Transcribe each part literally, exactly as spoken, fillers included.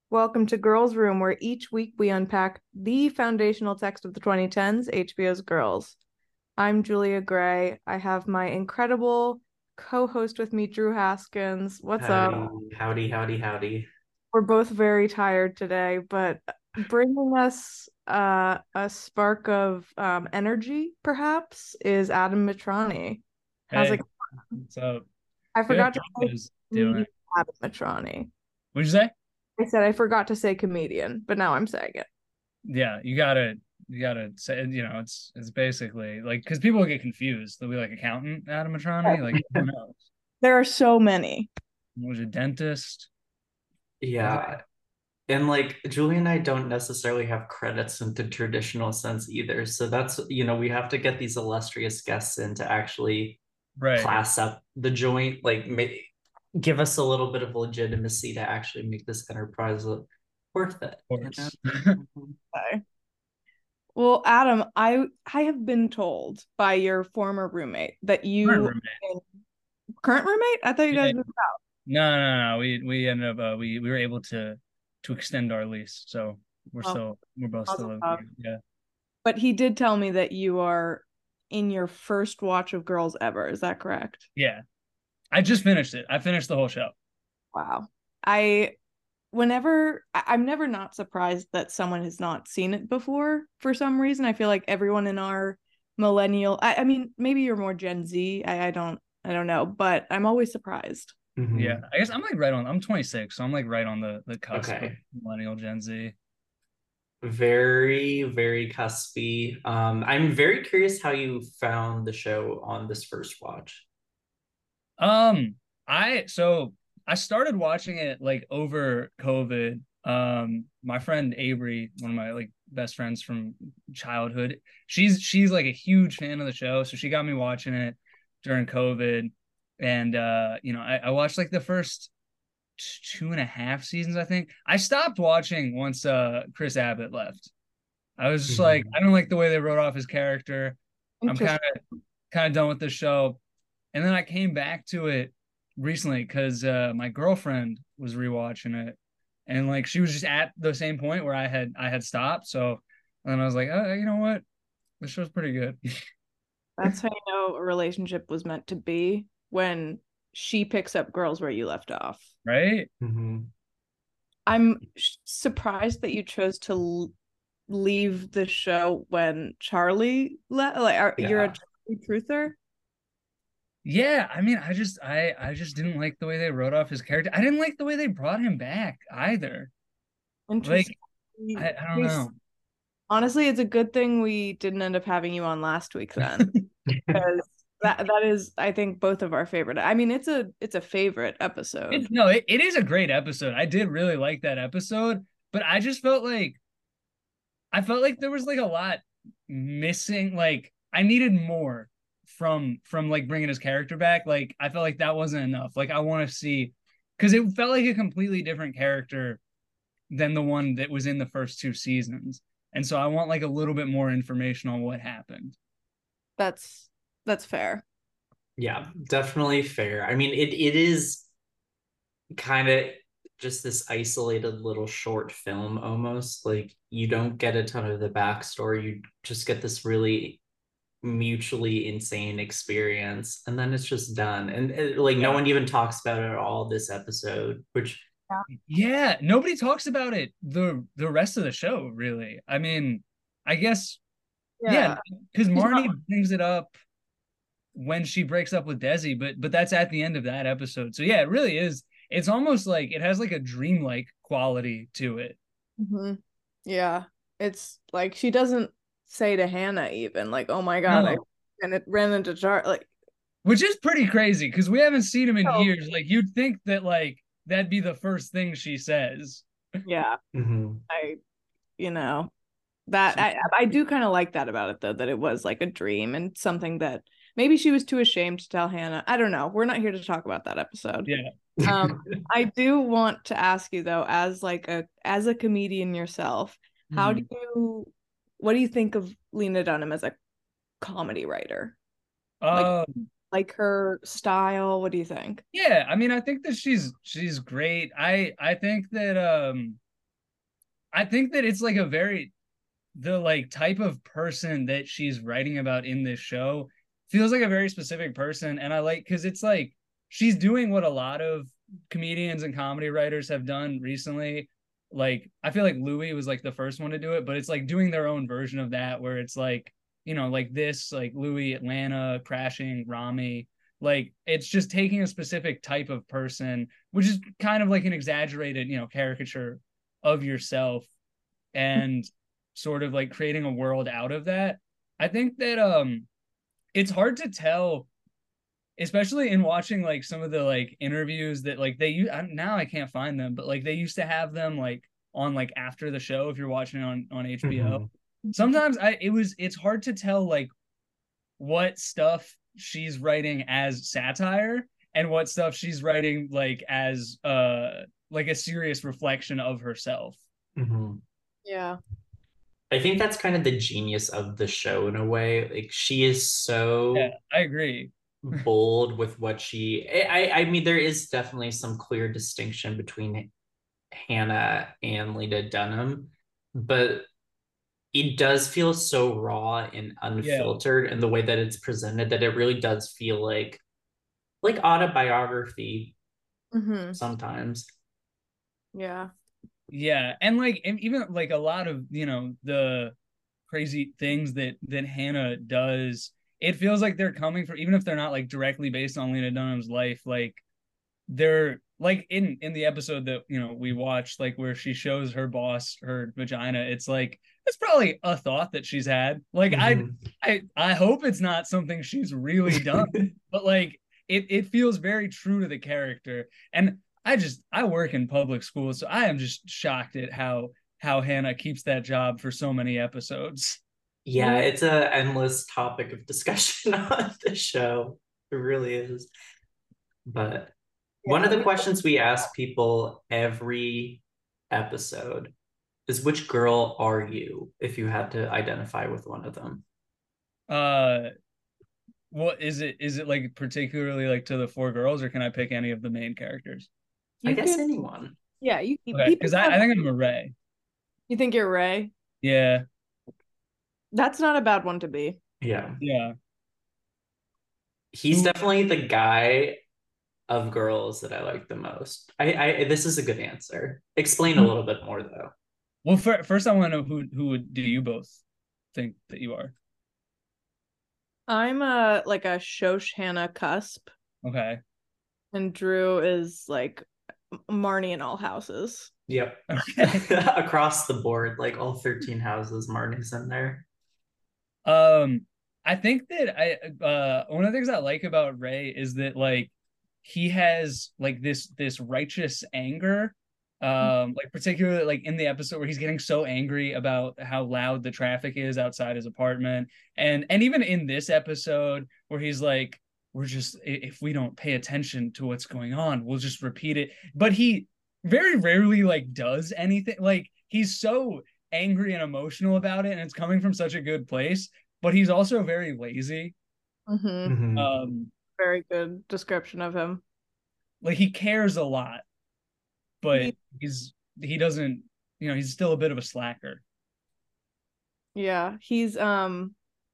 Welcome to Girls Room, where each week we unpack the foundational text of the twenty tens, H B O's Girls. I'm Julia Gray. I have my incredible co-host with me, Drew Haskins. What's up? Howdy, howdy, howdy, howdy. We're both very tired today, but bringing us uh, a spark of um, energy, perhaps, is Adam Mitrani. How's it Hey, going? what's up? I Good. forgot to How you say guys doing? comedian Adam Mitrani. What'd you say? I said I forgot to say comedian, but now I'm saying it. Yeah, you gotta, you gotta say, you know, it's it's basically like because people get confused. They'll be like accountant animatronic, like who knows? There are so many. Was a dentist? Was it? Yeah, and like Julie and I don't necessarily have credits in the traditional sense either. So that's, you know, we have to get these illustrious guests in to actually Right. class up the joint, like ma give us a little bit of legitimacy to actually make this enterprise look worth it, Of you know? course. Mhm. Okay. Well, Adam, I I have been told by your former roommate that Current you roommate. current roommate? I thought you Yeah. guys moved out. No, no, no. We we ended up uh, we we were able to to extend our lease, so we're Oh, still we're both still Mazel living tov. here. Yeah. But he did tell me that you are in your first watch of Girls ever. Is that correct? Yeah. I just finished it. I finished the whole show. Wow. I whenever I- I'm never not surprised that someone has not seen it before for some reason. I feel like everyone in our millennial I, I mean, maybe you're more Gen Z. I, I don't I don't know, but I'm always surprised. Yeah, Mhm. I guess I'm like right on. I'm twenty-six, so I'm like right on the the cusp of Okay. millennial Gen Z. Very, very cuspy. Um, I'm very curious how you found the show on this first watch. Um, I so I started watching it like over COVID. Um, my friend Avery, one of my like best friends from childhood, she's she's like a huge fan of the show, so she got me watching it during COVID. And uh, you know, I, I watched like the first two and a half seasons, I think. I stopped watching once uh Chris Abbott left. I was just like, I Mhm. don't like the way they wrote off his character. I'm kind Interesting. of kind of done with the show. And then I came back to it recently because uh, my girlfriend was rewatching it, and like she was just at the same point where I had I had stopped. So and then I was like, oh, you know what? This show's pretty good, That's how you know a relationship was meant to be when she picks up Girls where you left off. right? Mhm. I'm sh- surprised that you chose to l leave the show when Charlie left. Like, are, you're a Yeah. Charlie truther? Yeah, I mean, I just I I just didn't like the way they wrote off his character. I didn't like the way they brought him back either. Like Interesting. We- I, I don't we know. Honestly, it's a good thing we didn't end up having you on last week then, because that that is, I think, both of our favorite. I mean, it's a it's a favorite episode. It, no, it, it is a great episode. I did really like that episode, but I just felt like I felt like there was like a lot missing. Like I needed more from from like bringing his character back. Like I felt like that wasn't enough. Like I want to see because it felt like a completely different character than the one that was in the first two seasons. And so I want like a little bit more information on what happened. That's that's fair. Yeah, definitely fair. I mean, it it is kind of just this isolated little short film almost. Like you don't get a ton of the backstory. You just get this really mutually insane experience, and then it's just done. And it, like no Yeah. one even talks about it at all this episode, which Yeah. Yeah, nobody talks about it the the rest of the show, really. I mean, I guess yeah, Yeah. because He's not. Marnie brings it up when she breaks up with Desi, but but that's at the end of that episode. So yeah, it really is. It's almost like it has like a dreamlike quality to it, Mhm. Yeah. It's like she doesn't say to Hannah even like, "Oh my God, I no, and it ran into Char." Like, which is pretty crazy because we haven't seen him in oh, years. Like you'd think that like that'd be the first thing she says. yeah. mhm. I, you know, that So I I do kind of like that about it though, that it was like a dream and something that maybe she was too ashamed to tell Hannah. I don't know. We're not here to talk about that episode. yeah. Um, I do want to ask you though, as like a as a comedian yourself, how do Mhm. you what do you think of Lena Dunham as a comedy writer? Like Uh, like her style, what do you think? yeah, I mean, I think that she's she's great. I I think that um I think that it's like a very the like type of person that she's writing about in this show feels like a very specific person, and I like because it's like she's doing what a lot of comedians and comedy writers have done recently. Like I feel like Louis was like the first one to do it, but it's like doing their own version of that where it's like, you know, like this, like Louis, Atlanta, Crashing, Rami. Like it's just taking a specific type of person, which is kind of like an exaggerated, you know, caricature of yourself and sort of like creating a world out of that. I think that um it's hard to tell, especially in watching like some of the like interviews that like they now I can't find them, but like they used to have them like on like after the show if you're watching it on on H B O. Mm-hmm. Sometimes I it was it's hard to tell like what stuff she's writing as satire and what stuff she's writing like as uh like a serious reflection of herself. Mm-hmm. Yeah. I think that's kind of the genius of the show in a way. Like she is so yeah, I agree. bold with what she I I mean there is definitely some clear distinction between Hannah and Lena Dunham, but it does feel so raw and unfiltered yeah. in the way that it's presented that it really does feel like like autobiography mm-hmm. sometimes. Yeah. Yeah, and like and even like a lot of, you know, the crazy things that that Hannah does, it feels like they're coming from, even if they're not like directly based on Lena Dunham's life, like they're like in in the episode that, you know, we watched, like where she shows her boss her vagina, it's like it's probably a thought that she's had. Like mm-hmm. I I I hope it's not something she's really done, but like it it feels very true to the character. And I just I work in public school, so I am just shocked at how how Hannah keeps that job for so many episodes. Yeah, it's a endless topic of discussion on the show. It really is. But yeah, one of the questions we ask people every episode is, which girl are you if you had to identify with one of them? Uh what is it is it like particularly like to the four girls, or can I pick any of the main characters? You I guess can, anyone. Yeah, you okay, because I, I think I'm a Ray. You think you're Ray? Yeah. That's not a bad one to be. Yeah. Yeah. He's definitely the guy of girls that I like the most. I, I this is a good answer. Explain a little bit more though. Well, for, first I want to know who who do you both think that you are? I'm a like a Shosh Hannah cusp. Okay. And Drew is like Marnie in all houses. Yep. Okay. Across the board, like all thirteen houses, Marnie's in there. Um, I think that I uh one of the things I like about Ray is that like he has like this this righteous anger. Um, like particularly like in the episode where he's getting so angry about how loud the traffic is outside his apartment. And and even in this episode where he's like, we're just, if we don't pay attention to what's going on, we'll just repeat it. But he very rarely like does anything. Like he's so angry and emotional about it, and it's coming from such a good place, but he's also very lazy. Mm-hmm. Mm-hmm. Um, very good description of him. Like he cares a lot, but he, he's he doesn't, you know, he's still a bit of a slacker. Yeah, he's um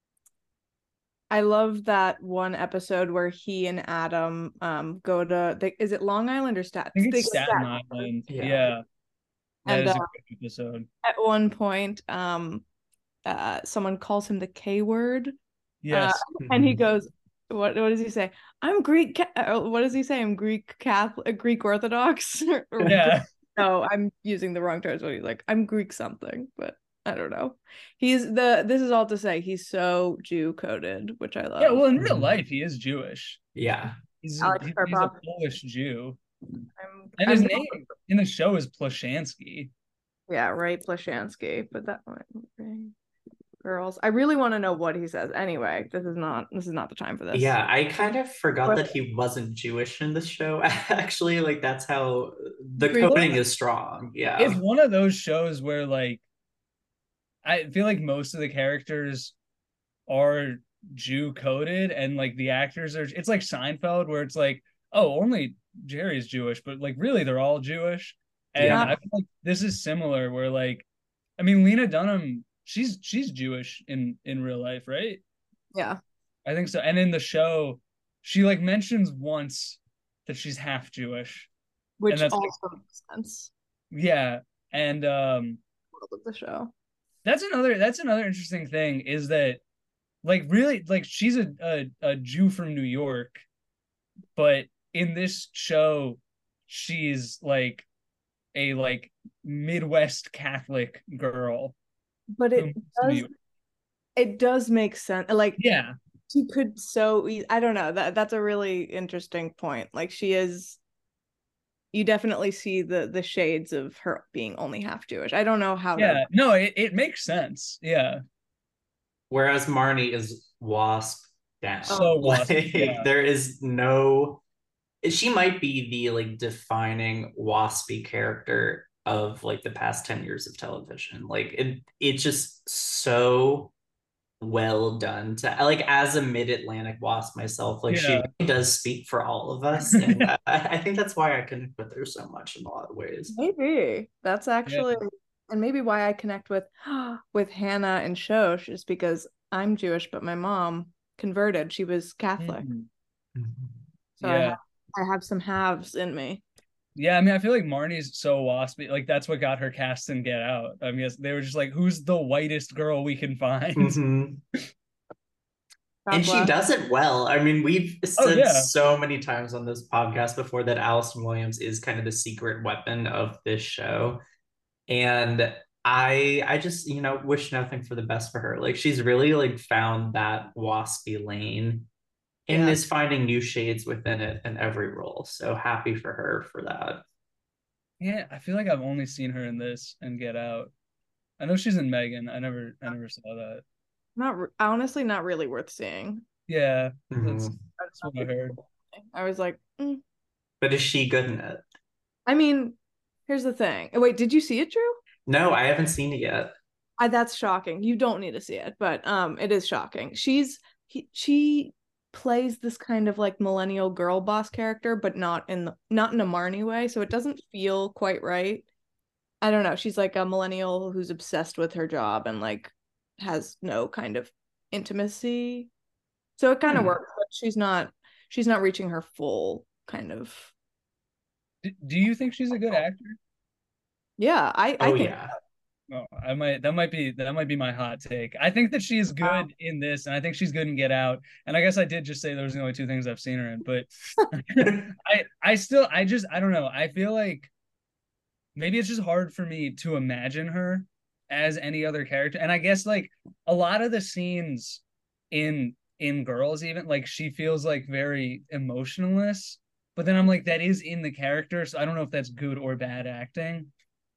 I love that one episode where he and Adam um go to the, is it Long Island or Staten? I think it's Staten, Staten Island. Yeah. yeah. That and, is a uh, good episode. At one point, um uh someone calls him the K word. Yes. Uh, and he goes, what what does he say? I'm Greek. What does he say? I'm Greek Catholic, Greek Orthodox. Yeah. No, I'm using the wrong terms. But he's like, I'm Greek something, but I don't know. He's the. This is all to say he's so Jew coded, which I love. Yeah, well, in real life, he is Jewish. Yeah, he's a, he's a Polish Jew, I'm, and his I'm, name in the show is Plashansky. Yeah, Ray Plashansky. But that one. Girls, I really want to know what he says. Anyway, this is not this is not the time for this. Yeah, I kind of forgot but, that he wasn't Jewish in the show. Actually, like that's how the coding is strong. Yeah, it's one of those shows where like I feel like most of the characters are Jew coded, and like the actors are. It's like Seinfeld, where it's like, oh, only Jerry's Jewish, but like really they're all Jewish. And Yeah. I feel like this is similar where like I mean Lena Dunham, she's she's Jewish in in real life, right? Yeah. I think so. And in the show, she like mentions once that she's half Jewish. And Which that's like, also makes sense. yeah. And um World of the show. that's another that's another interesting thing is that like really like she's a, a, a Jew from New York, but in this show, she's like a like Midwest Catholic girl But who it moves to New does York. it does make sense. Like Yeah. she could so e- I don't know. That that's a really interesting point. Like she is you definitely see the the shades of her being only half Jewish. I don't know how to Yeah. No, it, it makes sense. Yeah. Whereas Marnie is wasp down. So Like awesome. Yeah. there is no she might be the like defining waspy character of like the past ten years of television. Like it it's just so well done to like as a mid-Atlantic wasp myself, like she Yeah. really does speak for all of us. And I, I think that's why I connect with her so much in a lot of ways. maybe that's Yeah. actually and maybe why I connect with with Hannah and Shosh is because I'm Jewish, but my mom converted. She was Catholic. Mhm. So I Yeah. have I have some halves in me. Yeah, I mean, I feel like Marnie's so waspy. Like that's what got her cast in Get Out. I mean, they were just like, "Who's the whitest girl we can find?" Mhm. God And she bless. does it well. I mean, we've Oh said yeah, so many times on this podcast before that Allison Williams is kind of the secret weapon of this show. And I I just, you know, wish nothing for the best for her. Like she's really like found that waspy lane and Yeah. is finding new shades within it in every role. So happy for her for that. yeah. I feel like I've only seen her in this and Get Out. I know she's in Megan. I never, I never saw that. Not re- honestly not really worth seeing. Yeah, that's Mhm. that's what I heard. I was like, mm. But is she good in it? I mean, here's the thing. Oh, wait, did you see it, Drew? No, I haven't seen it yet. I, that's shocking. You don't need to see it, but um, it is shocking. She's he, she plays this kind of like millennial girl boss character, but not in the not in a Marnie way. So it doesn't feel quite right. I don't know. She's like a millennial who's obsessed with her job and like has no kind of intimacy. So it kind of Hmm. works, but she's not she's not reaching her full kind of D- do you think she's a good actor? yeah, I I Oh think yeah. Oh, I might that might be that might be my hot take. I think that she is wow. good in this, and I think she's good in Get Out. And I guess I did just say those are the only two things I've seen her in, but I I still I just I don't know. I feel like maybe it's just hard for me to imagine her as any other character. And I guess like a lot of the scenes in in Girls even like she feels like very emotionless, but then I'm like that is in the character, so I don't know if that's good or bad acting.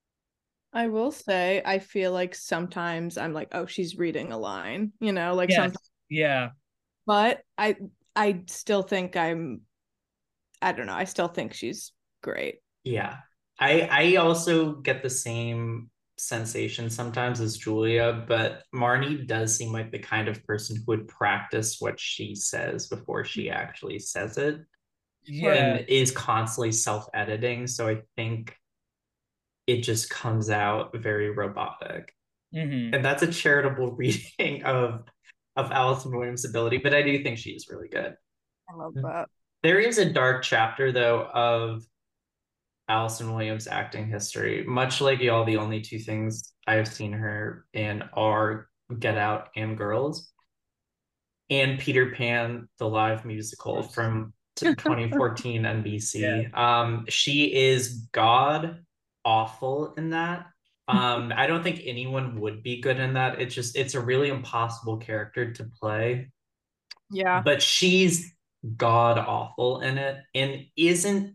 I will say I feel like sometimes I'm like, oh, she's reading a line, you know, like Yes. sometimes, Yeah. but I I still think I'm I don't know, I still think she's great. Yeah. I I also get the same sensation sometimes as Julia, but Marnie does seem like the kind of person who would practice what she says before she actually says it Yeah. and is constantly self-editing. So I think it just comes out very robotic. Hmm. And that's a charitable reading of of Allison Williams' ability, but I do think she is really good. I love that. There is a dark chapter though of Allison Williams' acting history. Much like y'all, the only two things I have seen her in are Get Out and Girls, and Peter Pan, the live musical from twenty fourteen N B C. Yeah. Um, she is god awful in that. Um, I don't think anyone would be good in that. It's just it's a really impossible character to play, Yeah. but she's god awful in it and isn't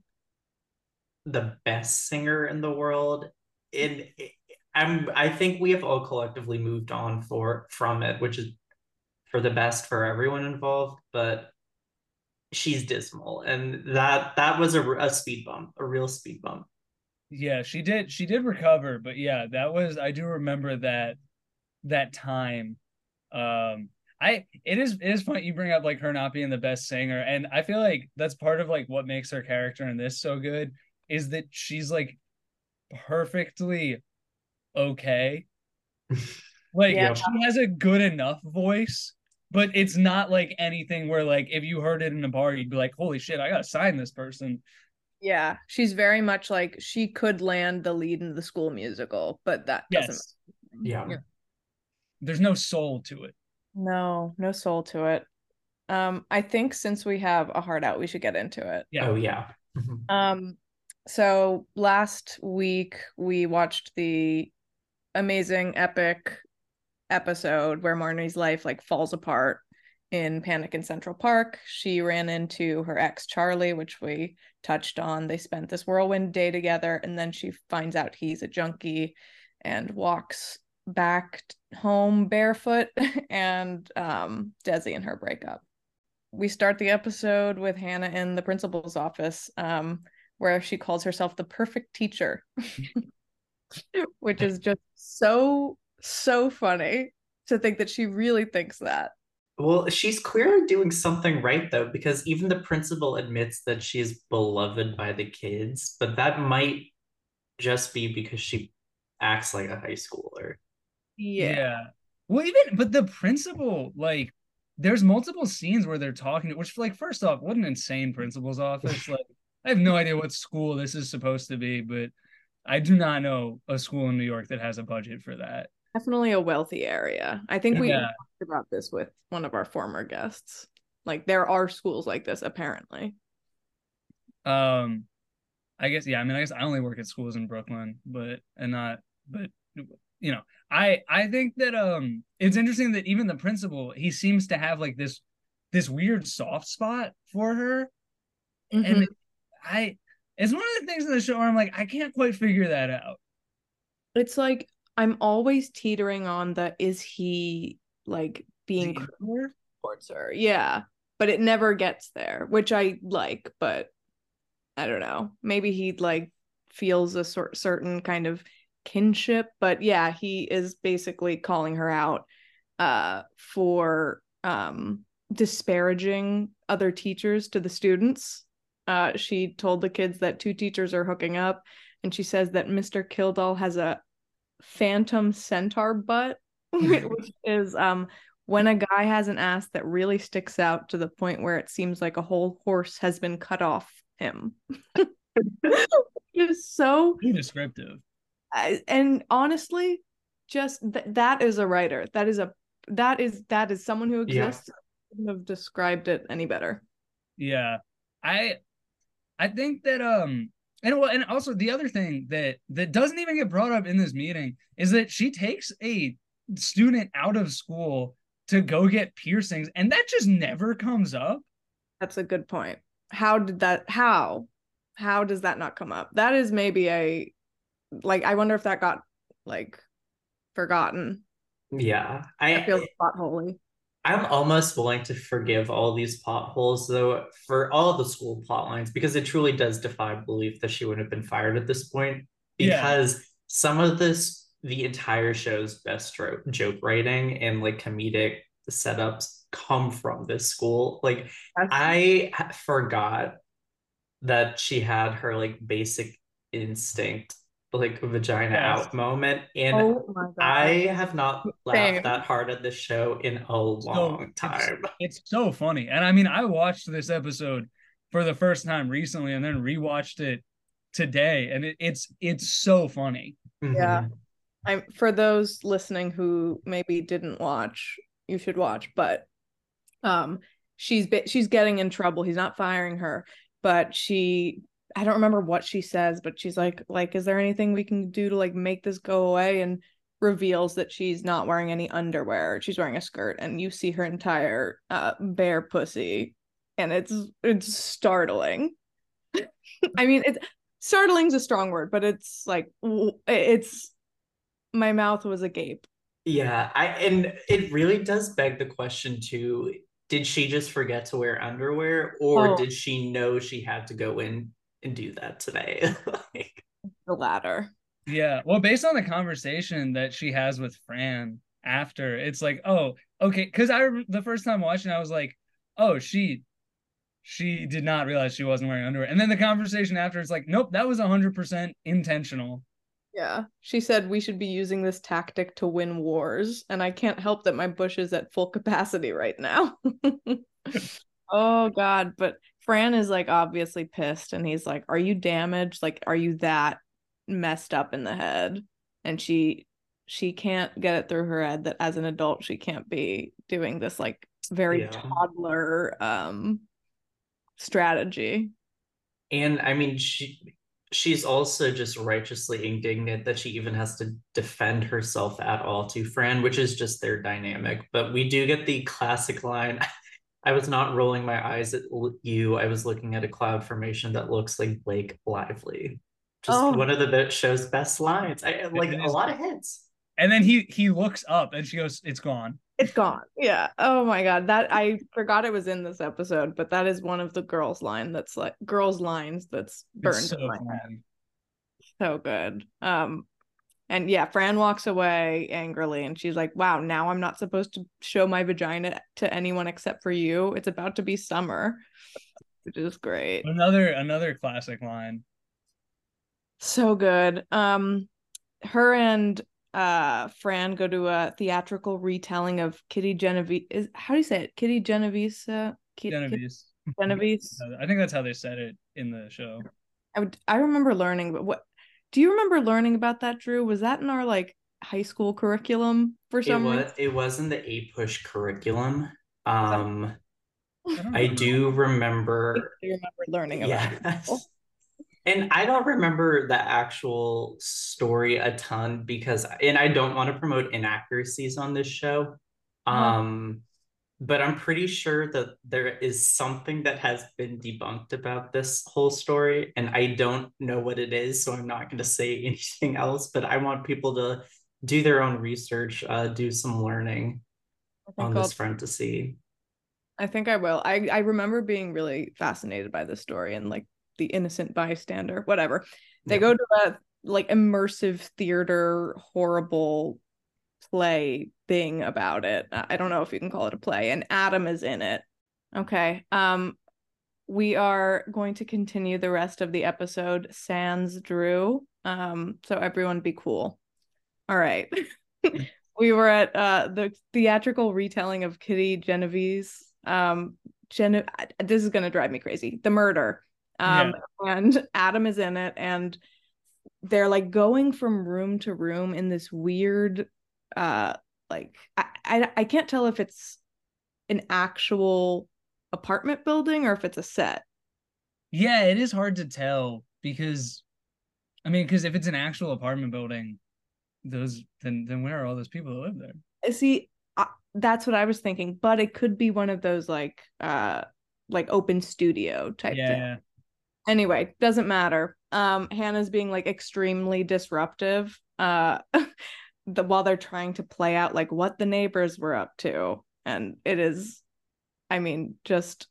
the best singer in the world. And I'm I think we have all collectively moved on for from it, which is for the best for everyone involved, but she's dismal. And that that was a, a speed bump, a real speed bump. Yeah, she did she did recover, but yeah, that was I do remember that that time. Um I it is it is funny you bring up like her not being the best singer, and I feel like that's part of like what makes her character in this so good is that she's like perfectly okay. Like Yeah. Yep. she has a good enough voice, but it's not like anything where like if you heard it in a bar, you'd be like, holy shit, I gotta sign this person. Yeah, she's very much like she could land the lead in the School Musical, but that doesn't. Yes. Yeah. Yeah. There's no soul to it. No, no soul to it. Um, I think since we have a heart out, we should get into it. Yeah. Oh yeah. Mhm. Um, so last week we watched the amazing epic episode where Marnie's life like falls apart in Panic in Central Park. She ran into her ex Charlie, which we touched on. They spent this whirlwind day together, and then she finds out he's a junkie and walks back home barefoot, and um, Desi and her break up. We start the episode with Hannah in the principal's office, um, where she calls herself the perfect teacher, which is just so, so funny to think that she really thinks that. Well, she's clearly doing something right though, because even the principal admits that she's beloved by the kids, but that might just be because she acts like a high schooler. Yeah. Yeah. Well, even but the principal, like, there's multiple scenes where they're talking, which, like, first off, what an insane principal's office. Like, I have no idea what school this is supposed to be, but I do not know a school in New York that has a budget for that. Definitely a wealthy area. I think we Yeah. talked about this with one of our former guests. Like there are schools like this, apparently. Um, I guess, yeah, I mean, I guess I only work at schools in Brooklyn, but and not, but you know, I I think that um it's interesting that even the principal, he seems to have like this this weird soft spot for her. Mhm. And I it's one of the things in the show where I'm like, I can't quite figure that out. It's like I'm always teetering on the is he like being The cruel towards her? Yeah. But it never gets there, which I like, but I don't know. Maybe he like feels a sort certain kind of kinship, but yeah, he is basically calling her out uh for um disparaging other teachers to the students. Uh she told the kids that two teachers are hooking up, and she says that Mister Kildall has a phantom centaur butt, which is um when a guy has an ass that really sticks out to the point where it seems like a whole horse has been cut off him. It's so Too descriptive. I- and honestly, just th- that is a writer. That is a that is that is someone who Yeah. exists. I couldn't have described it any better. Yeah. I I think that um and well and also the other thing that that doesn't even get brought up in this meeting is that she takes a student out of school to go get piercings, and that just never comes up. That's a good point. How did that how how does that not come up? That is maybe a like I wonder if that got like forgotten. Yeah. That I feels plot holy. I'm almost willing to forgive all these plot holes though for all the school plot lines, because it truly does defy belief that she would have been fired at this point. Yeah. Because some of this, the entire show's best joke, joke writing and like comedic setups come from this school. Like Yes. I ha- forgot that she had her like basic instinct, like vagina Yes. out moment. And Oh my god. I have not laughed Same. that hard at this show in a long it's- time. It's so funny. And I mean, I watched this episode for the first time recently and then rewatched it today, and it, it's it's so funny. Yeah. Mhm. I'm for those listening who maybe didn't watch, you should watch, but um she's be- she's getting in trouble. He's not firing her, but she I don't remember what she says, but she's like like is there anything we can do to like make this go away, and reveals that she's not wearing any underwear. She's wearing a skirt, and you see her entire uh bare pussy, and it's it's startling. I mean, it's startling's a strong word, but it's like w- it's my mouth was agape. Yeah, I and it really does beg the question too. Did she just forget to wear underwear, or Oh. did she know she had to go in and do that today? Like, The latter. Yeah. Well, based on the conversation that she has with Fran after, it's like, oh, okay. Because I the first time watching, I was like, oh, she she did not realize she wasn't wearing underwear. And then the conversation after, it's like, nope, that was one hundred percent intentional. Yeah. She said we should be using this tactic to win wars, and I can't help that my bush is at full capacity right now. Oh God, but Fran is like obviously pissed and he's like, "Are you damaged? Like, are you that messed up in the head?" And she she can't get it through her head that as an adult she can't be doing this like very Yeah. toddler um strategy. And I mean, she she's also just righteously indignant that she even has to defend herself at all to Fran, which is just their dynamic. But we do get the classic line. I was not rolling my eyes at you. I was looking at a cloud formation that looks like Blake Lively. Just Oh, one of the show's best lines. I like a lot of hits. And then he he looks up and she goes, "It's gone." it's gone. Yeah. Oh my God. That I forgot it was in this episode, but that is one of the girls' line that's like girls' lines that's burned It's so in my funny. head. So good. Um, and yeah, Fran walks away angrily and she's like, "Wow, now I'm not supposed to show my vagina to anyone except for you. It's about to be summer," which is great. Another another classic line. So good. Um, her and uh Fran go to a theatrical retelling of Kitty Genovese. Is how do you say it? Kitty Genovese. Uh, Ki- Kitty Genovese. Genovese. I think that's how they said it in the show. I would. I remember learning, but what? Do you remember learning about that, Drew? Was that in our like high school curriculum for It some was reason? it was in the A push curriculum. Um, I don't I remember. do I remember. remember learning about it. Yes. And I don't remember the actual story a ton because, and I don't want to promote inaccuracies on this show. Uh-huh. Um, but I'm pretty sure that there is something that has been debunked about this whole story, and I don't know what it is, so I'm not going to say anything else. But I want people to do their own research, uh, do some learning I on think this I'll. front to see. I think I will. I I remember being really fascinated by this story and like the innocent bystander, whatever. They Yeah. go to a like immersive theater, horrible play thing about it. I don't know if you can call it a play, and Adam is in it. Okay. Um, we are going to continue the rest of the episode sans Drew. Um, so everyone be cool. All right. We were at uh the theatrical retelling of Kitty Genovese. Um, Gen- this is gonna drive me crazy. The murder. Um, Yeah. and Adam is in it, and they're like going from room to room in this weird, uh, like I I, I can't tell if it's an actual apartment building or if it's a set. Yeah, it is hard to tell because I mean, because if it's an actual apartment building, those then then where are all those people that live there? See, I, that's what I was thinking, but it could be one of those like uh like open studio type thing. Yeah. Anyway, doesn't matter. Um, Hannah's being like extremely disruptive uh the while they're trying to play out like what the neighbors were up to. And it is, I mean, just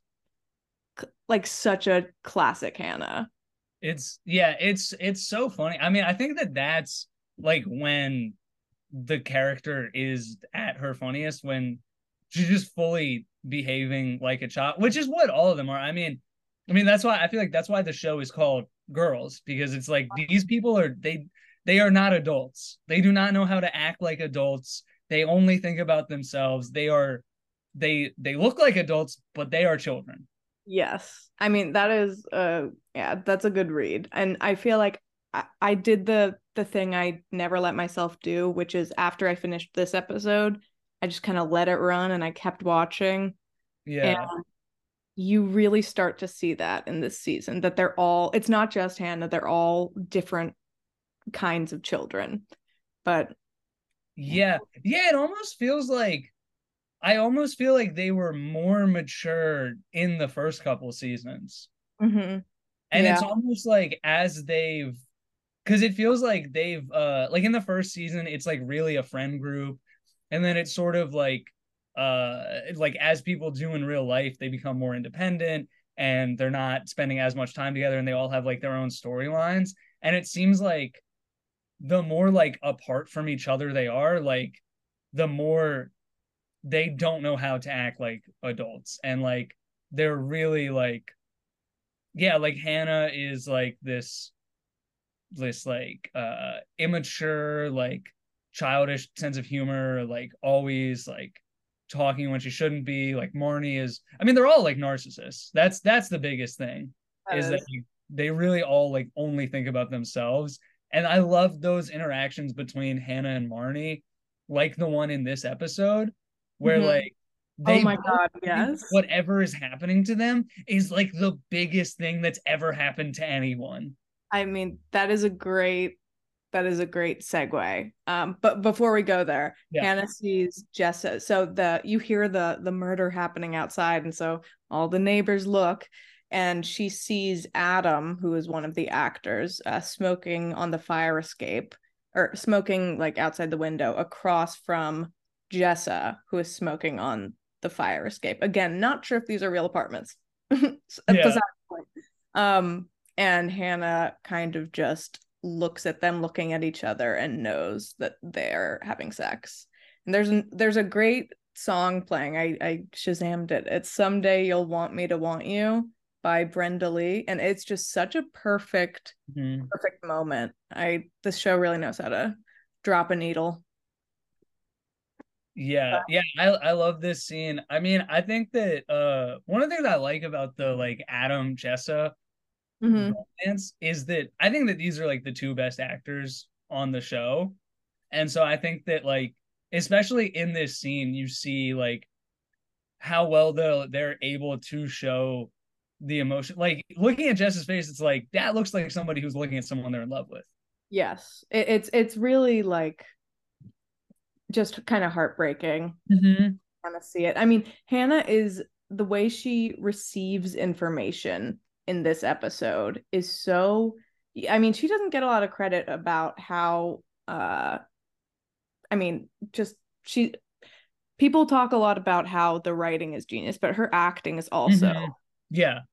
like such a classic Hannah. It's yeah, it's it's so funny. I mean, I think that that's like when the character is at her funniest when she's just fully behaving like a child, which is what all of them are. I mean, I mean that's why I feel like that's why the show is called Girls because it's like these people are they they are not adults. They do not know how to act like adults. They only think about themselves. They are they they look like adults, but they are children. Yes. I mean, that is uh yeah, that's a good read. And I feel like I, I did the the thing I never let myself do, which is after I finished this episode, I just kind of let it run and I kept watching. And Yeah. you really start to see that in this season that they're all it's not just Hannah, they're all different kinds of children. But Yeah. Yeah, it almost feels like I almost feel like they were more mature in the first couple seasons. mm-hmm. And Yeah. it's almost like as they've because it feels like they've uh like in the first season, it's like really a friend group. And then it's sort of like uh like as people do in real life, they become more independent and they're not spending as much time together and they all have like their own storylines. And it seems like the more like apart from each other they are, like the more they don't know how to act like adults and like they're really like yeah like Hannah is like this this like uh immature, like childish sense of humor, like always like talking when she shouldn't be. Like Marnie is, I mean, they're all like narcissists. That's that's the biggest thing, That is that is. like, they really all like only think about themselves. And I love those interactions between Hannah and Marnie, like the one in this episode, where Mhm. like Oh they my both God, think yes. whatever is happening to them is like the biggest thing that's ever happened to anyone. I mean, that is a great that is a great segue. Um, but before we go there, Yeah. Hannah sees Jessa. So the you hear the the murder happening outside, and so all the neighbors look, and she sees Adam, who is one of the actors, uh, smoking on the fire escape, or smoking like outside the window across from Jessa, who is smoking on the fire escape. Again, not sure if these are real apartments. Yeah. Besides the point. Um, and Hannah kind of just looks at them looking at each other and knows that they're having sex. And there's an, there's a great song playing. I I Shazammed it. It's Someday You'll Want Me to Want You by Brenda Lee, and it's just such a perfect Mhm. perfect moment. I This show really knows how to drop a needle. Yeah, yeah, I I love this scene. I mean, I think that uh one of the things I like about the like Adam Jessa Mm-hmm. romance is that I think that these are like the two best actors on the show. And so I think that like especially in this scene you see like how well they're they're able to show the emotion. Like looking at Jess's face, it's like that looks like somebody who's looking at someone they're in love with. Yes, it, it's it's really like just kind of heartbreaking. Mm-hmm. Want to see it. I mean, Hannah is the way she receives information in this episode is so. I mean, she doesn't get a lot of credit about how. Uh, I mean, just she. People talk a lot about how the writing is genius, but her acting is also. Mm-hmm. Yeah.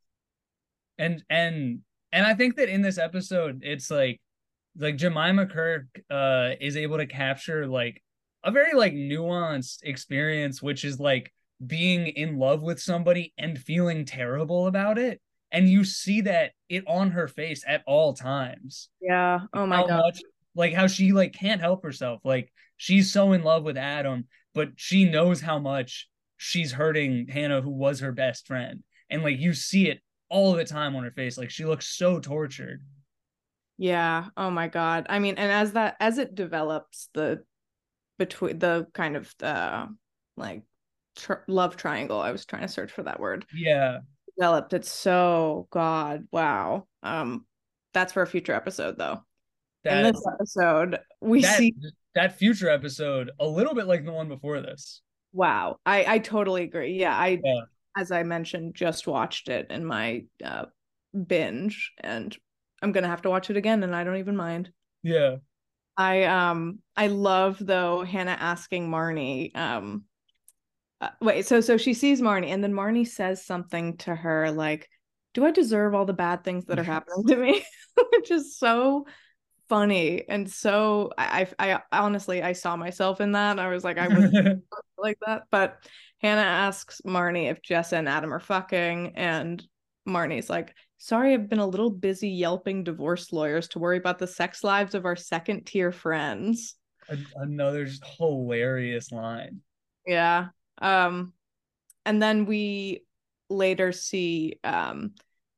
And and and I think that in this episode, it's like like Jemima Kirk uh is able to capture like a very like nuanced experience, which is like being in love with somebody and feeling terrible about it. And you see that it on her face at all times. Yeah. Oh my How God. much like how she like can't help herself. Like she's so in love with Adam, but she knows how much she's hurting Hannah, who was her best friend. And like you see it all the time on her face. Like she looks so tortured. Yeah. Oh my God. I mean, and as that as it develops, the between the kind of the like tr- love triangle. I was trying to search for that word. Yeah. Developed. It's so God, wow. Um, that's for a future episode though. In That this episode, we that see that future episode, a little bit like the one before this. wow. I I totally agree. Yeah, I Yeah. as I mentioned, just watched it in my uh, binge, and I'm gonna have to watch it again, and I don't even mind. Yeah. I um I love though Hannah asking Marnie um uh, wait so so she sees Marnie and then Marnie says something to her like, do I deserve all the bad things that are happening to me? Which is so funny and so I, I I honestly I saw myself in that. I was like, I would like that. But Hannah asks Marnie if Jessa and Adam are fucking, and Marnie's like, sorry, I've been a little busy yelping divorce lawyers to worry about the sex lives of our second tier friends. Another just hilarious line. Yeah. Um, and then we later see um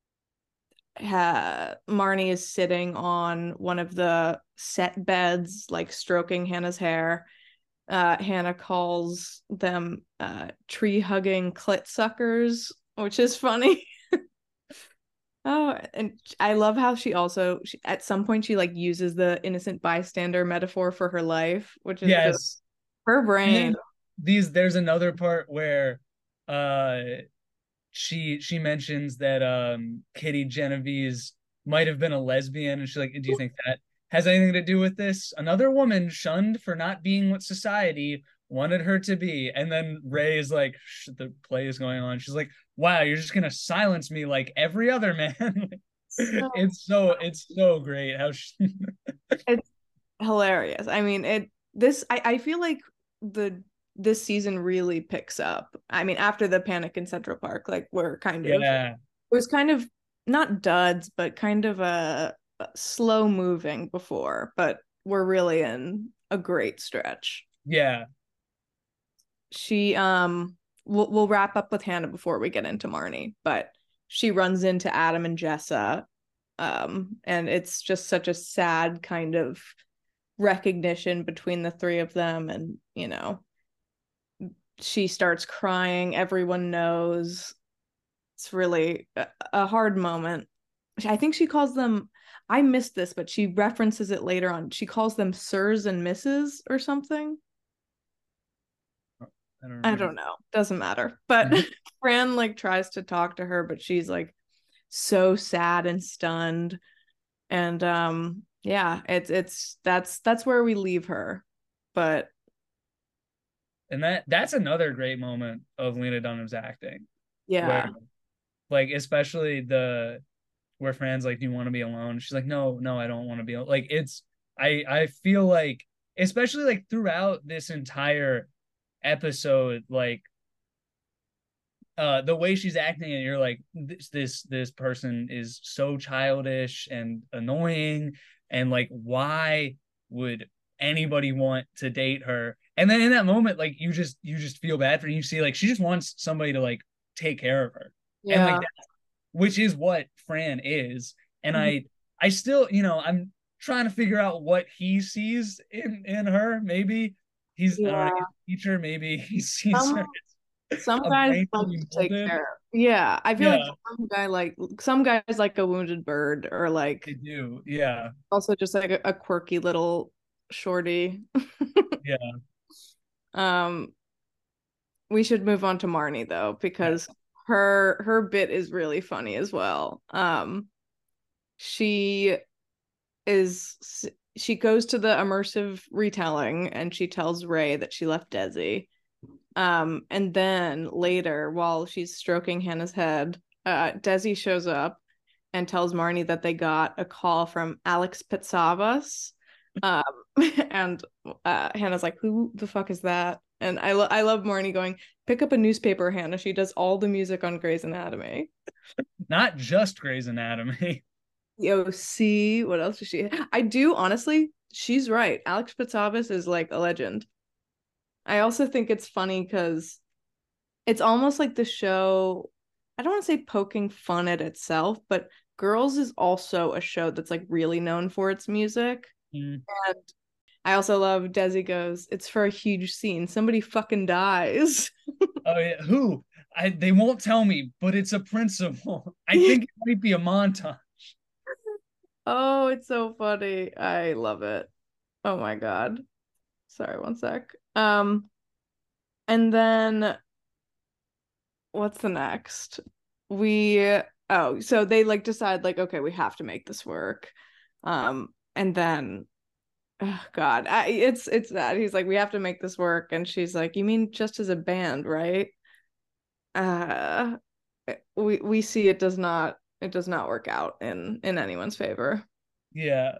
ha- Marnie is sitting on one of the set beds, like stroking Hannah's hair. Uh, Hannah calls them uh, tree hugging clit suckers, which is funny. Oh, and I love how she also she, at some point she like uses the innocent bystander metaphor for her life, which is just Yes. her And then brain. these there's another part where uh she she mentions that um Kitty Genovese might have been a lesbian, and she's like, do you think that has anything to do with this? Another woman shunned for not being what society wanted her to be. And then Ray is like, the play is going on. She's like, wow, you're just gonna silence me like every other man. So It's so it's so great how she it's hilarious. I mean, it this I, I feel like the this season really picks up. I mean, after the Panic in Central Park, like we're kind of yeah. it was kind of not duds, but kind of a slow moving before, but we're really in a great stretch. Yeah. She um we'll, we'll wrap up with Hannah before we get into Marnie, but she runs into Adam and Jessa, um and it's just such a sad kind of recognition between the three of them, and you know, she starts crying. Everyone knows. It's really a, a hard moment. I think she calls them, I missed this, but she references it later on. She calls them sirs and missus or something. I don't, I don't know. Doesn't matter. But Mhm. Fran like tries to talk to her, but she's like so sad and stunned. And um yeah, it's it's that's that's where we leave her. But And that that's another great moment of Lena Dunham's acting. yeah. Where, like, especially the where Fran's like, "Do you want to be alone?" She's like, "No, no, I don't want to be alone." Like, it's I I feel like, especially like throughout this entire episode, like uh the way she's acting, and you're like, this this this person is so childish and annoying, and like, why would anybody want to date her? And then in that moment, like, you just you just feel bad for her. You see, like, she just wants somebody to like take care of her. And like, Yeah. which is what Fran is. And Mhm. I I still, you know, I'm trying to figure out what he sees in in her. Maybe he's, I don't know, Yeah. he's a teacher. Maybe he sees her Some as some a guys brain like being to take molded. care of. Yeah. I feel like Yeah, some guy like some guys like a wounded bird, or like they do. Yeah, also just like a, a quirky little shorty. yeah, Um, we should move on to Marnie though, yeah, because her her bit is really funny as well. Um, she is she goes to the immersive retelling and she tells Ray that she left Desi. Um, and then later, while she's stroking Hannah's head, uh, Desi shows up and tells Marnie that they got a call from Alex Pitsavas. Um, and uh, Hannah's like, "Who the fuck is that?" And I, lo- I love Marnie going, "Pick up a newspaper, Hannah. She does all the music on Grey's Anatomy." not just Grey's Anatomy. Yo, see, what else is she? I do, honestly, she's right. Alex Pitsavas is like a legend. I also think it's funny because it's almost like the show, I don't want to say poking fun at itself, but Girls is also a show that's like really known for its music. Mm. And I also love Desi goes, "It's for a huge scene. Somebody fucking dies." Oh yeah, who? I they won't tell me, but it's a principal. I think it might be a montage. Oh, it's so funny. I love it. Oh my God. Sorry, one sec. Um, and then what's the next? We oh, so they like decide like, okay, we have to make this work. Um, and then oh God, I, it's it's that he's like, we have to make this work, and she's like, you mean just as a band, right? Uh, we we see it does not it does not work out in in anyone's favor. Yeah,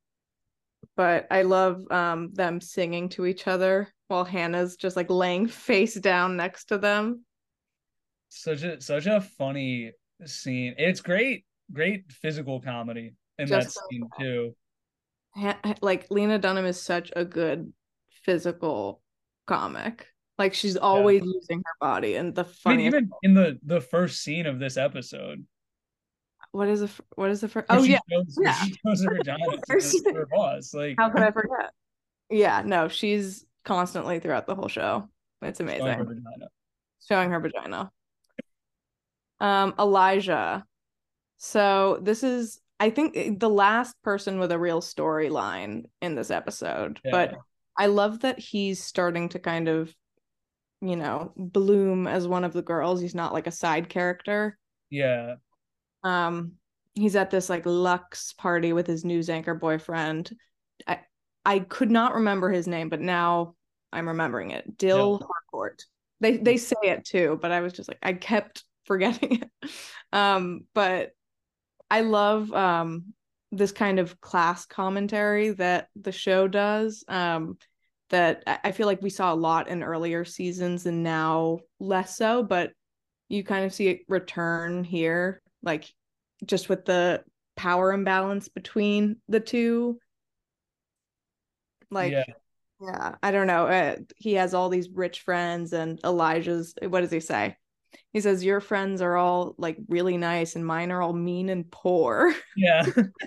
But I love um them singing to each other while Hannah's just like laying face down next to them. such a such a funny scene. It's great, great physical comedy in that Just scene too. ha- like Lena Dunham is such a good physical comic. Like she's Yeah. always using her body, and the I mean, funniest. even in the the first scene of this episode, What is the f- what is the first? where Oh she yeah, shows where yeah. she shows her vagina to, the, to her boss, like, How could I forget? Yeah, no, she's constantly throughout the whole show. It's showing her amazing. vagina. Showing her vagina. Um, Elijah. So this is, I think, the last person with a real storyline in this episode. Yeah, But I love that he's starting to kind of, you know, bloom as one of the girls. He's not like a side character. yeah, Um, he's at this like Lux party with his news anchor boyfriend. I I could not remember his name, but now I'm remembering it. Dill Dill. Harcourt. They they say it too, but I was just like I kept forgetting it. Um, but I love um this kind of class commentary that the show does. Um, that I I feel like we saw a lot in earlier seasons and now less so, but you kind of see it return here, like just with the power imbalance between the two. Like, Yeah. yeah, I don't know. Uh, he has all these rich friends, and Elijah's, what does he say? He says, your friends are all like really nice, and mine are all mean and poor. Yeah.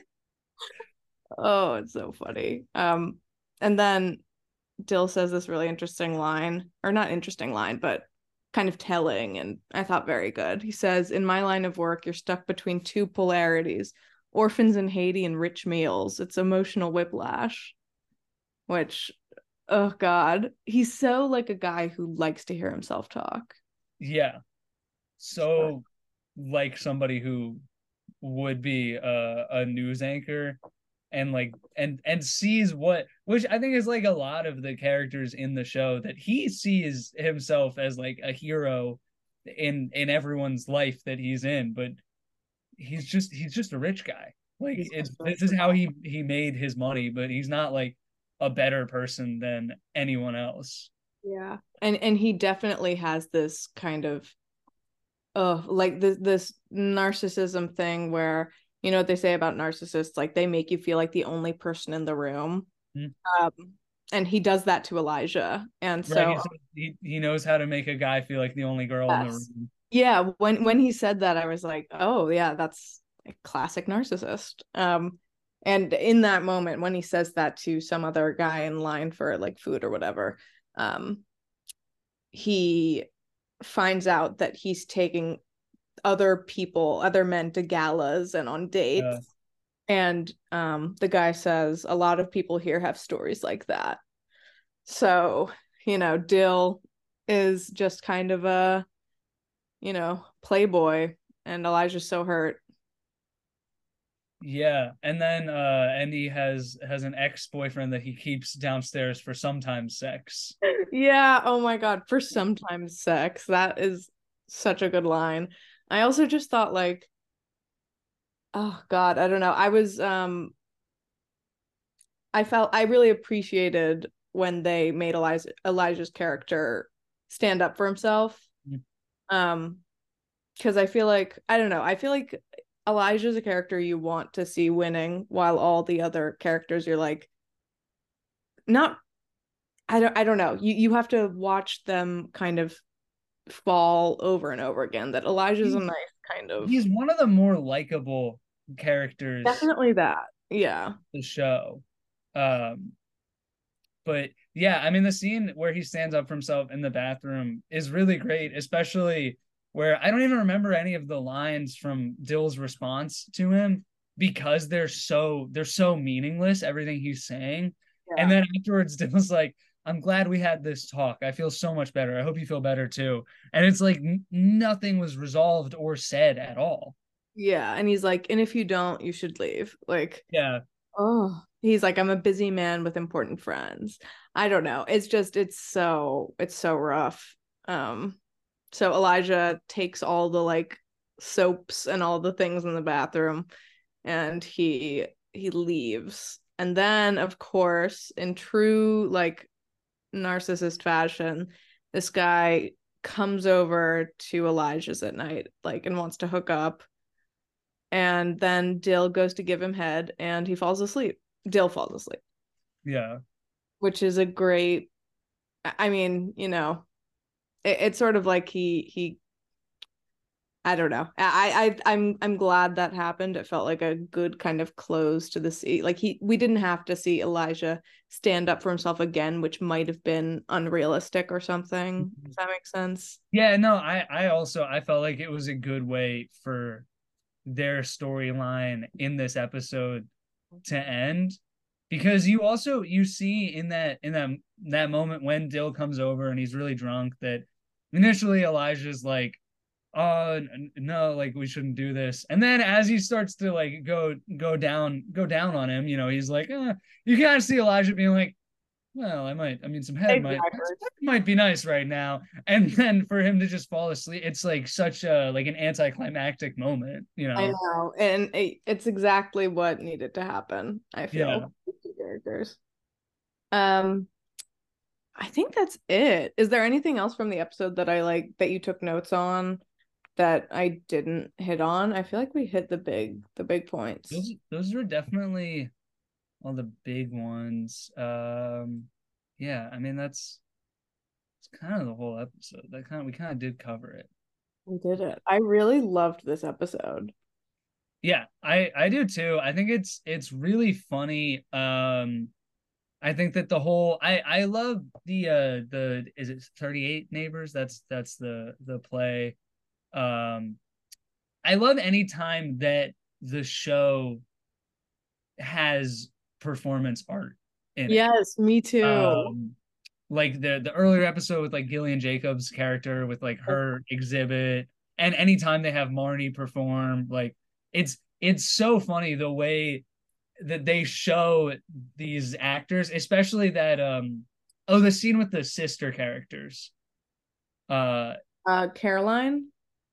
Oh, it's so funny. Um, and then Dill says this really interesting line, or not interesting line, but kind of telling, and I thought very good. He says, in my line of work, you're stuck between two polarities, orphans in Haiti and rich meals. It's emotional whiplash, which, oh God, he's so like a guy who likes to hear himself talk. Yeah. So like somebody who would be a, a news anchor and like and and sees what, which I think is like a lot of the characters in the show, that he sees himself as like a hero in in everyone's life that he's in, but he's just he's just a rich guy. Like He's it's just this like, is how he he made his money, but he's not like a better person than anyone else. yeah. And and he definitely has this kind of oh, like this this narcissism thing where, you know what they say about narcissists, like they make you feel like the only person in the room. Mm. Um, and he does that to Elijah. And Right. so He's, he he knows how to make a guy feel like the only girl in the yes. room. Yeah, when when he said that, I was like, oh yeah, that's a classic narcissist. Um, and in that moment when he says that to some other guy in line for like food or whatever, um, he finds out that he's taking other people, other men to galas and on dates. Uh, And um, the guy says, a lot of people here have stories like that. So, you know, Dill is just kind of a, you know, playboy, and Elijah's so hurt. yeah, and then uh, Andy has has an ex-boyfriend that he keeps downstairs for sometimes sex. Yeah, oh my God, for sometimes sex. That is such a good line. I also just thought like, oh God, I don't know. I was um I felt I really appreciated when they made Elijah Elijah's character stand up for himself. Mhm. Um, because I feel like I don't know, I feel like Elijah's a character you want to see winning, while all the other characters you're like not I don't I don't know. You you have to watch them kind of fall over and over again. That Elijah's a He's, nice kind of he's one of the more likable characters definitely that. Yeah. in the show. Um, but yeah, I mean the scene where he stands up for himself in the bathroom is really great, especially where I don't even remember any of the lines from Dill's response to him because they're so they're so meaningless, everything he's saying. Yeah. And then afterwards, Dill's like, I'm glad we had this talk. I feel so much better. I hope you feel better too. And it's like n- nothing was resolved or said at all. Yeah. And he's like, and if you don't, you should leave. Like, Yeah. oh, he's like, I'm a busy man with important friends. I don't know. It's just, it's so, it's so rough. Um, so Elijah takes all the like soaps and all the things in the bathroom, and he he leaves. And then, of course, in true like narcissist fashion, this guy comes over to Elijah's at night, like, and wants to hook up. And then Dill goes to give him head, and he falls asleep. Dill falls asleep, Yeah. which is a great. I mean, you know, it, it's sort of like he he. I don't know. I I I'm I'm glad that happened. It felt like a good kind of close to the sea. Like he, we didn't have to see Elijah stand up for himself again, which might have been unrealistic or something. If that makes sense. Yeah, no, I I also I felt like it was a good way for their storyline in this episode to end, because you also you see in that in that that moment when Dill comes over and he's really drunk that initially Elijah's like, oh no, like we shouldn't do this, and then as he starts to like go go down go down on him, you know, he's like, uh, you kind of see Elijah being like, well, I might, I mean, some head might Exactly. might be nice right now. And then for him to just fall asleep, it's like such a like an anticlimactic moment, you I know? know, and it, it's exactly what needed to happen. I Yeah. feel with the characters. Um, I think that's it. Is there anything else from the episode that I like that you took notes on? that I didn't hit on. I feel like we hit the big the big points. Those those were definitely all the big ones. Um, yeah, I mean that's it's kind of the whole episode. That kind of we kind of did cover it. We did it. I really loved this episode. Yeah, I I do too. I think it's it's really funny. Um, I think that the whole I I love the uh the is it thirty-eight Neighbors? That's that's the the play. Um, I love any time that the show has performance art in it. Yes, me too. Um, like the the earlier episode with like Gillian Jacobs' character with like her exhibit, and anytime they have Marnie perform, like it's it's so funny the way that they show these actors, especially that um oh the scene with the sister characters. Uh uh Caroline,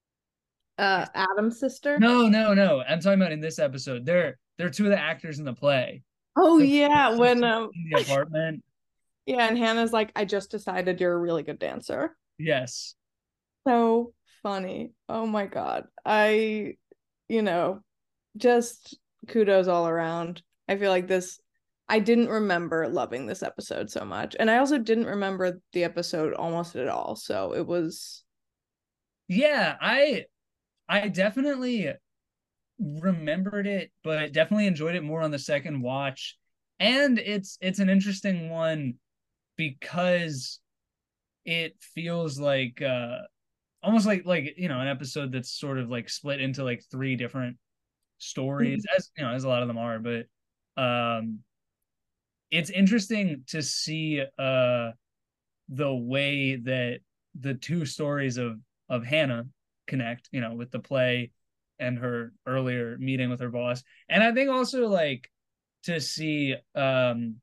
uh Adam's sister. no, no, no. I'm talking about in this episode. They're they're two of the actors in the play. Oh The yeah, when um in the apartment. yeah, and Hannah's like, I just decided you're a really good dancer. Yes. So funny. Oh my God. I, you know, just kudos all around. I feel like this, I didn't remember loving this episode so much. And I also didn't remember the episode almost at all. So it was. Yeah, I I definitely remembered it, but definitely enjoyed it more on the second watch. And it's it's an interesting one because it feels like uh almost like like you know an episode that's sort of like split into like three different stories, as you know, as a lot of them are, but um it's interesting to see uh the way that the two stories of of Hannah connect, you know, with the play and her earlier meeting with her boss. And I think also like to see um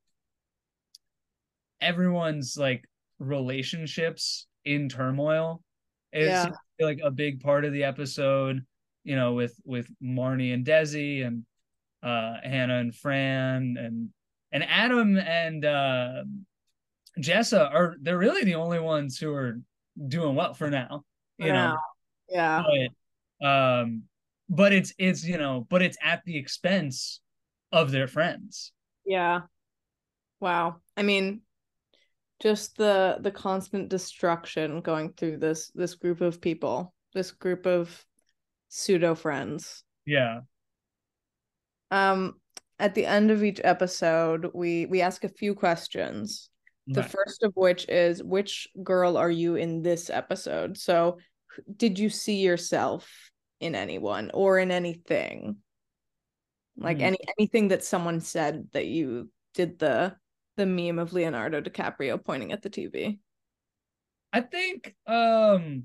everyone's like relationships in turmoil is Yeah. like a big part of the episode, you know, with with Marnie and Desi and uh Hannah and Fran and and Adam and uh Jessa are they're really the only ones who are doing well for now, you Yeah. know. Yeah. But um but it's it's you know, but it's at the expense of their friends. Yeah. Wow. I mean, just the the constant destruction going through this this group of people, this group of pseudo friends. Yeah. Um, at the end of each episode, we we ask a few questions. The Okay. first of which is, which girl are you in this episode? So, did you see yourself in anyone or in anything? Like Mhm. any anything that someone said that you did the the meme of Leonardo DiCaprio pointing at the T V. I think um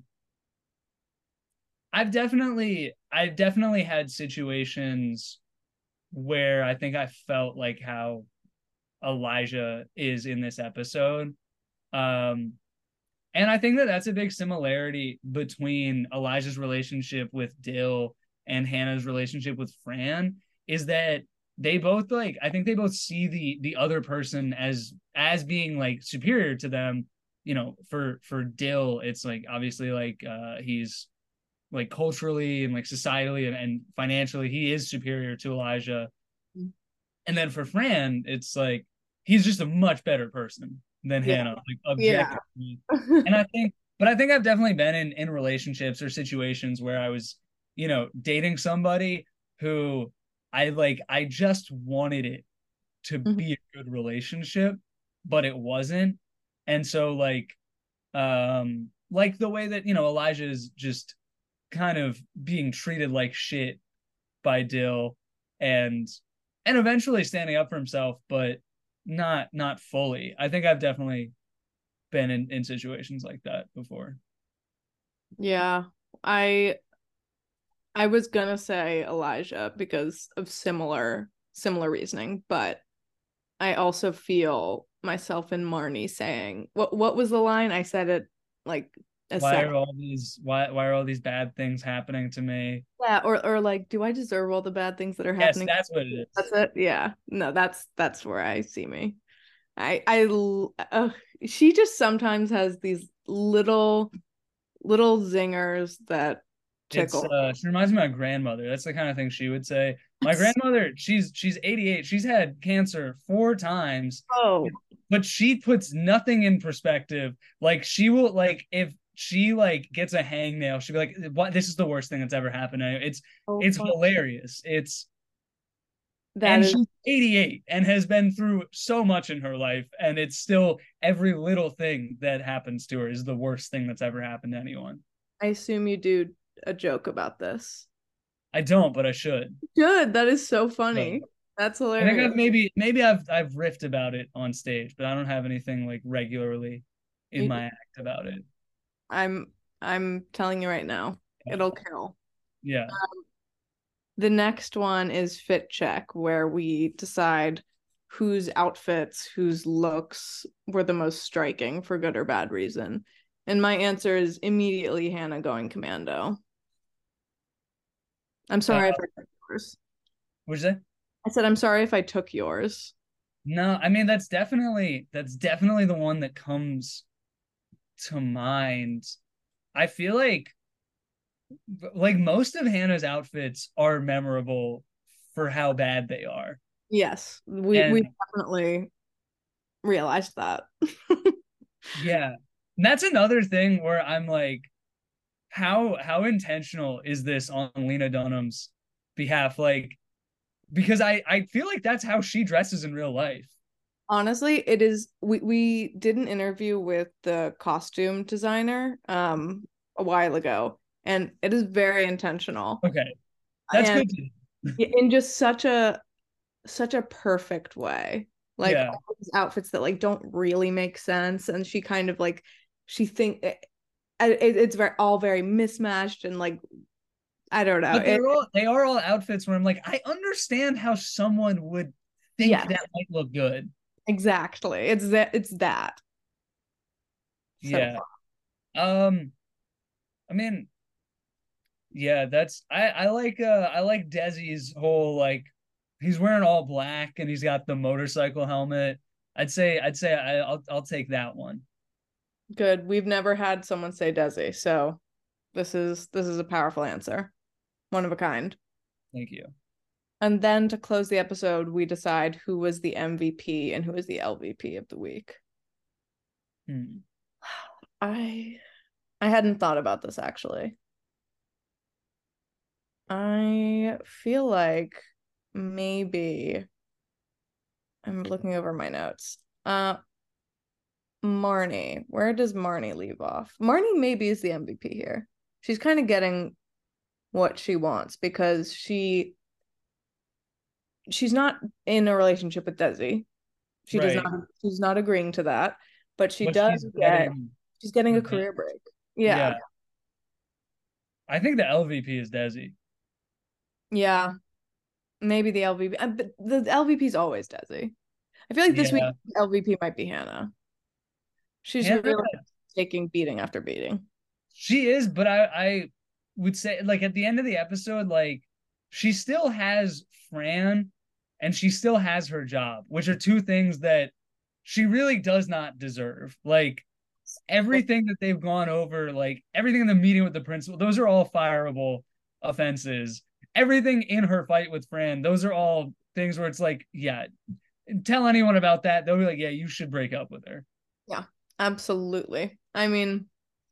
I've definitely I've definitely had situations where I think I felt like how Elijah is in this episode. Um and I think that that's a big similarity between Elijah's relationship with Dill and Hannah's relationship with Fran is that they both like I think they both see the the other person as as being like superior to them. You know, for for Dill, it's like obviously like uh he's like culturally and like societally and, and financially he is superior to Elijah. And then for Fran, it's like he's just a much better person than Yeah. Hannah, like Yeah. objectively. And I think, but I think I've definitely been in in relationships or situations where I was, you know, dating somebody who I like, I just wanted it to Mhm. be a good relationship, but it wasn't. And so like, um, like the way that, you know, Elijah is just kind of being treated like shit by Dill and and eventually standing up for himself, but not not fully. I think I've definitely been in, in situations like that before. Yeah. I I was gonna say Elijah because of similar similar reasoning, but I also feel myself in Marnie saying what what was the line? I said it like a Why second. are all these why why are all these bad things happening to me? Yeah, or or like, do I deserve all the bad things that are Yes, happening? that's what it is. That's it. Yeah. No, that's that's where I see me. I I uh, she just sometimes has these little little zingers that It's tickle. uh she reminds me of my grandmother. That's the kind of thing she would say. My grandmother, she's she's eighty-eight. She's had cancer four times, Oh, but she puts nothing in perspective. Like she will like if she like gets a hangnail, she'll be like, "What? This is the worst thing that's ever happened to you." It's oh it's fuck. hilarious. It's That and is she's eighty-eight and has been through so much in her life, and it's still every little thing that happens to her is the worst thing that's ever happened to anyone. I assume you do a joke about this. I don't, but I should. Good. That is so Yeah. funny. That's I think hilarious. I've maybe maybe I've I've riffed about it on stage, but I don't have anything like regularly in my act about it. I'm I'm telling you right now, it'll kill. Yeah. The next one is fit check, where we decide whose outfits, whose looks were the most striking for good or bad reason. And my answer is immediately Hannah going commando. I'm sorry Uh, if I took yours. What'd you say? I said I'm sorry if I took yours. No, I mean that's definitely that's definitely the one that comes to mind. I feel like like most of Hannah's outfits are memorable for how bad they are. Yes, we And we definitely realized that. yeah, and that's another thing where I'm like, how how intentional is this on Lena Dunham's behalf? Like, because I I feel like that's how she dresses in real life. Honestly, it is we we did an interview with the costume designer um a while ago, and it is very intentional. Okay, that's And good. To, in just such a such a perfect way. Like yeah, all these outfits that like don't really make sense, and she kind of like she think it, it, it's very all very mismatched and like I don't know. but It, they're all they are all outfits where I'm like, I understand how someone would think yeah, that might look good. exactly. It's that it's that. So Yeah. Um, I mean, yeah, that's I I like uh I like Desi's whole like he's wearing all black and he's got the motorcycle helmet. I'd say I'd say I, I'll I'll take that one. good. We've never had someone say Desi, so this is this is a powerful answer. One of a kind. Thank you. And then to close the episode, we decide who was the M V P and who was the L V P of the week. Hmm. I I hadn't thought about this actually. I feel like maybe I'm looking over my notes. Uh Marnie. Where does Marnie leave off? Marnie maybe is the M V P here. She's kind of getting what she wants because she she's not in a relationship with Desi. She does not Right. she's not agreeing to that, but she But does she's get getting she's getting the a career best. break. Yeah. Yeah. I think the L V P is Desi. Yeah. Maybe the L V P, uh, but the L V P is always Desi. I feel like this week Yeah. L V P might be Hannah. She's Hannah, really taking beating after beating. she is, but I I would say like at the end of the episode, like she still has Fran and she still has her job, which are two things that she really does not deserve. Like everything that they've gone over, like everything in the meeting with the principal, those are all fireable offenses. Everything in her fight with Fran, those are all things where it's like, yeah, tell anyone about that, they'll be like, yeah, you should break up with her. Yeah, absolutely. I mean,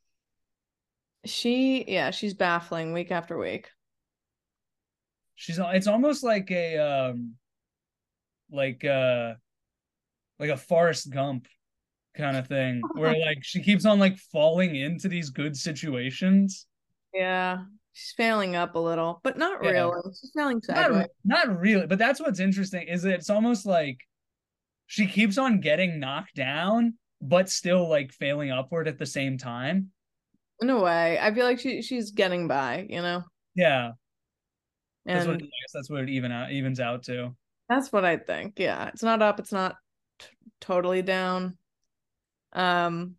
she, yeah, she's baffling week after week. She's it's almost like a um like uh like a Forrest Gump kind of thing where like she keeps on like falling into these good situations. Yeah, she's failing up a little, but not Yeah. really. She's failing sideways. Not not really, but that's what's interesting is that it's almost like she keeps on getting knocked down but still like failing upward at the same time. In a way, I feel like she she's getting by, you know? Yeah. That's what I And guess that's what it even out, evens out to. that's what I think. Yeah, it's not up, it's not t totally down. Um,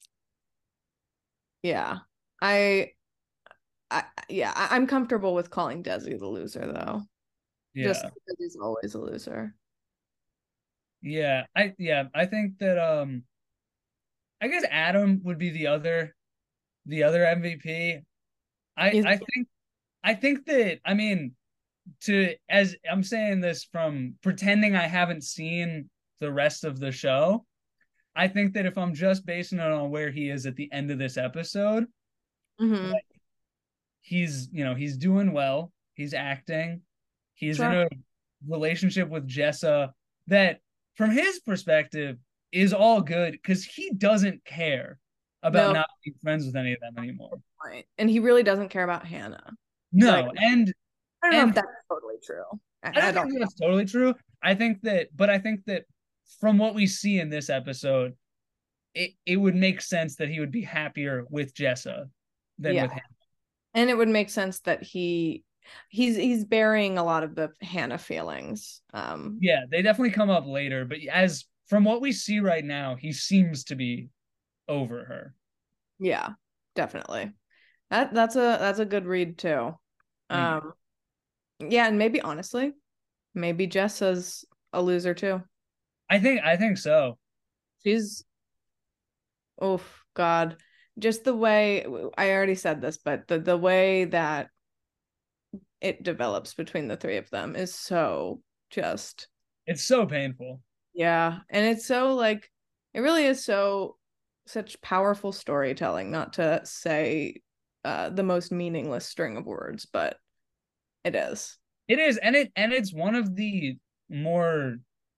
yeah. I I yeah, I, I'm comfortable with calling Desi the loser though. Just Yeah. because he's always a loser. Yeah. I yeah, I think that um I guess Adam would be the other the other M V P. I He's- I think I think that I mean to as I'm saying this from pretending I haven't seen the rest of the show. I think that if I'm just basing it on where he is at the end of this episode, Mhm. he's, you know, he's doing well. He's acting. He's in Sure. a relationship with Jessa that, from his perspective, is all good because he doesn't care about No, not being friends with any of them anymore. right. And he really doesn't care about Hannah. No, Like, and I don't know and if that's totally true. I, I I don't don't. think that's totally true. I think that, but I think that from what we see in this episode, it, it would make sense that he would be happier with Jessa than Yeah. with him. And it would make sense that he he's he's burying a lot of the Hannah feelings. Um, Yeah, they definitely come up later, but as from what we see right now, he seems to be over her. yeah, definitely. That that's a that's a good read too. Thank you. Um, yeah, and maybe honestly, maybe Jessa's a loser too. I think I think so. She's oh God, just the way I already said this, but the the way that it develops between the three of them is so just It's so painful. yeah, and it's so like it really is so such powerful storytelling, not to say uh the most meaningless string of words, but it is. It is, and it and it's one of the more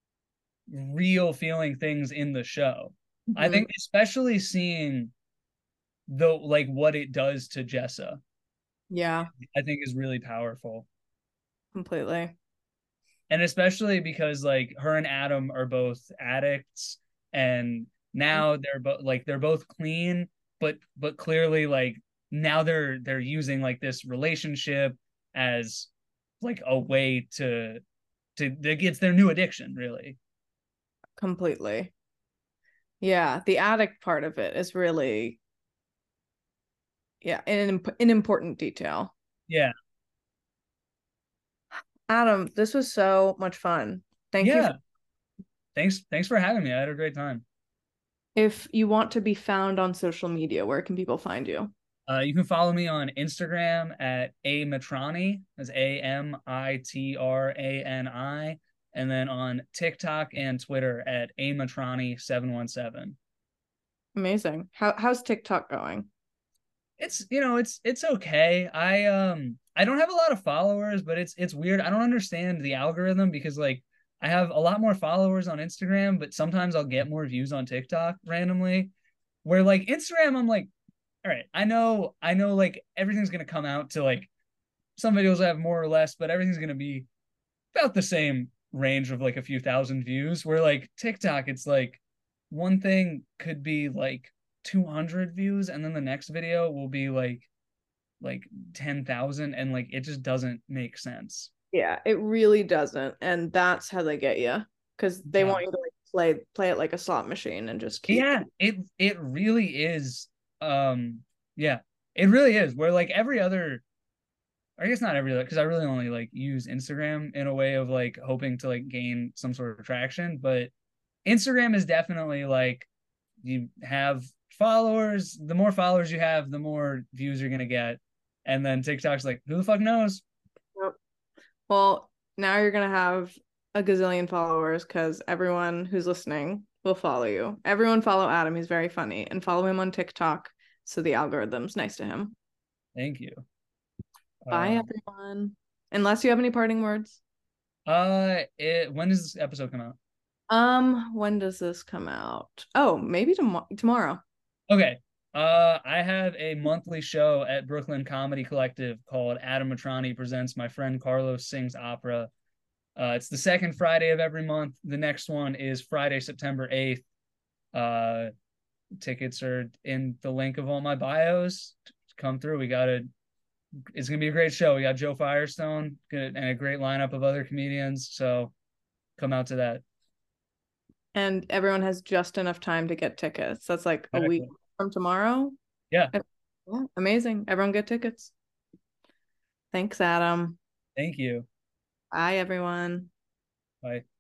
real feeling things in the show. I Mhm. think especially seeing the like what it does to Jessa, Yeah, I think is really powerful. completely. And especially because like her and Adam are both addicts and now they're both like they're both clean, but but clearly like now they're they're using like this relationship as like a way to to it's their new addiction, really. Completely. Yeah, the addict part of it is really yeah, an an important detail. Yeah. Adam, this was so much fun. Thank you. Yeah. For- Thanks thanks for having me. I had a great time. if you want to be found on social media, where can people find you? Uh, you can follow me on Instagram at A Matrani, that's A M I T R A N I, and then on TikTok and Twitter at A Matrani seven one seven. Amazing. How how's TikTok going? It's, you know, it's it's okay. I um I don't have a lot of followers, but it's it's weird. I don't understand the algorithm because like I have a lot more followers on Instagram, but sometimes I'll get more views on TikTok randomly. Where like Instagram, I'm like, all right, I know, I know, like everything's gonna come out to like some videos have more or less, but everything's gonna be about the same range of like a few thousand views. Where like TikTok, it's like one thing could be like two hundred views, and then the next video will be like like ten thousand, and like it just doesn't make sense. Yeah, it really doesn't, and that's how they get you because they Yeah. want you to like play play it like a slot machine and just keep. Yeah, it it really is. Um, yeah, it really is. Where like every other I guess not every because I really only like use Instagram in a way of like hoping to like gain some sort of traction, but Instagram is definitely like you have followers, the more followers you have, the more views you're gonna get. And then TikTok's like, who the fuck knows? Yep. Well, now you're gonna have a gazillion followers because everyone who's listening will follow you. Everyone follow Adam. He's very funny, and follow him on TikTok so the algorithm's nice to him. Thank you. Bye, Uh, everyone. Unless you have any parting words. uh it, when does this episode come out? Um, when does this come out? Oh, maybe tom- tomorrow. Okay. Uh, I have a monthly show at Brooklyn Comedy Collective called Adam Matrani Presents My Friend Carlos Sings Opera. Uh, it's the second Friday of every month. The next one is Friday, September eighth. Uh, tickets are in the link of all my bios. Come through. We got a, it's gonna be a great show. We got Joe Firestone and a great lineup of other comedians. So come out to that. And everyone has just enough time to get tickets. That's like a week from tomorrow. Yeah. Yeah, amazing. Everyone get tickets. Thanks, Adam. Thank you. Bye, everyone. Bye.